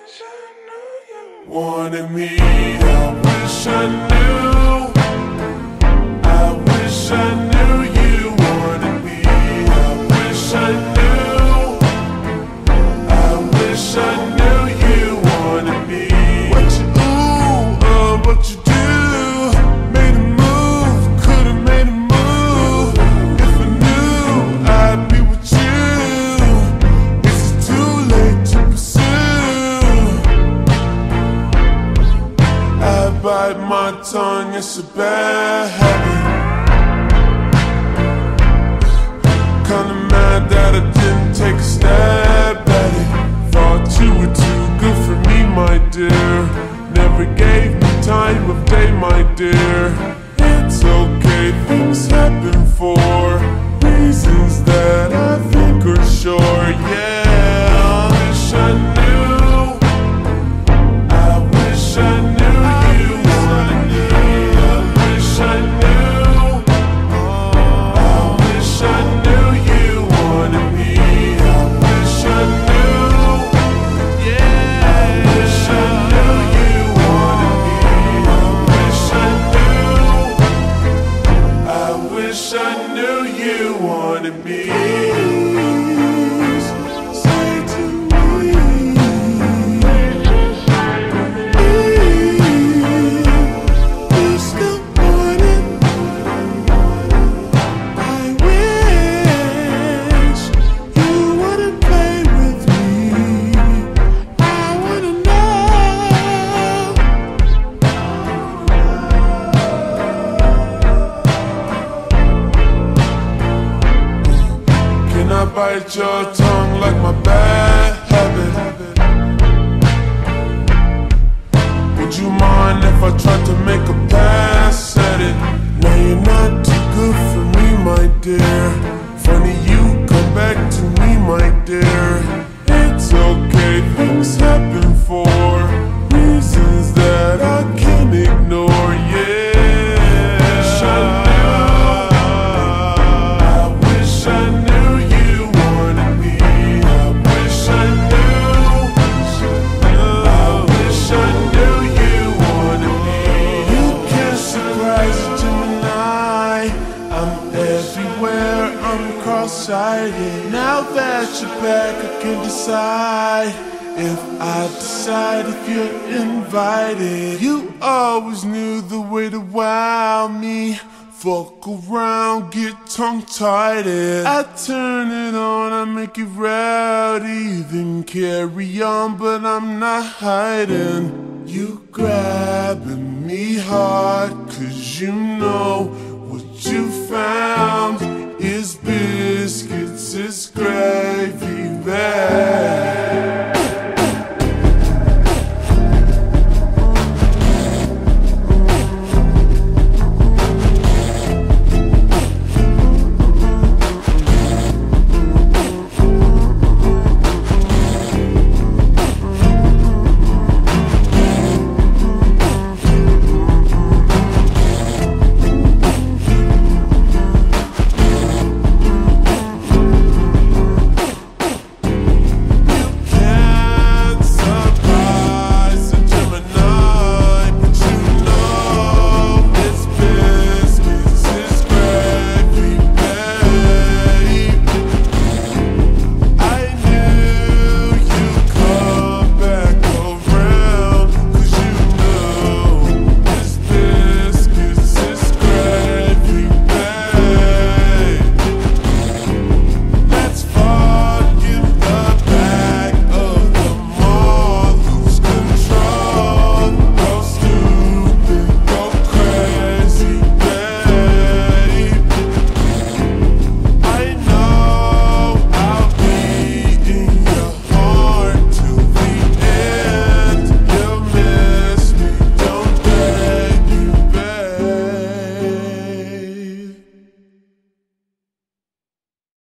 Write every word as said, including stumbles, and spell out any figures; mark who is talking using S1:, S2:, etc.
S1: wanted me. I wish I knew. I wish I knew you wanted me. I wish I knew. I wish I knew you wanted me. What you ooh, uh, what you do? Made a move, could've made a move. If I knew I'd be with you, is it too late to pursue? I bite my tongue, it's a bad habit. Kinda mad that I didn't take a stab at it. Thought you were too good for me, my dear. Never gave me time of day, my dear. It's okay, things happen for reasons that I think are sure, yeah. I wish I knew. I wish I knew you wanted me. I wish I knew. I wish I knew you wanted me. I wish I knew. Yeah. I wish I knew you wanted me. I wish I knew. I wish I knew you wanted me. Say to me, it's the morning. I wish you wanna play with me. I wanna know. Can I bite your tongue like my bad habit? Would you mind if I tried to make a pass at it? Now you're not too good for me, my dear. Funny you come back to me, my dear. It's okay, things happen for reasons that I can't ignore, yeah. Wish I knew. I wish I knew you wanted me. I wish I knew. I wish I knew you wanted me. You can't surprise a Gemini. I'm everywhere, I'm cross-sighted. Now that you're back, I can decide if I decide if you're invited. You always knew the way to wow me. Fuck around, get tongue-tied. I turn it on, I make it rowdy. Then carry on, but I'm not hiding. You grabbing me hard, cause you know what you found is biscuits, is gravy bag.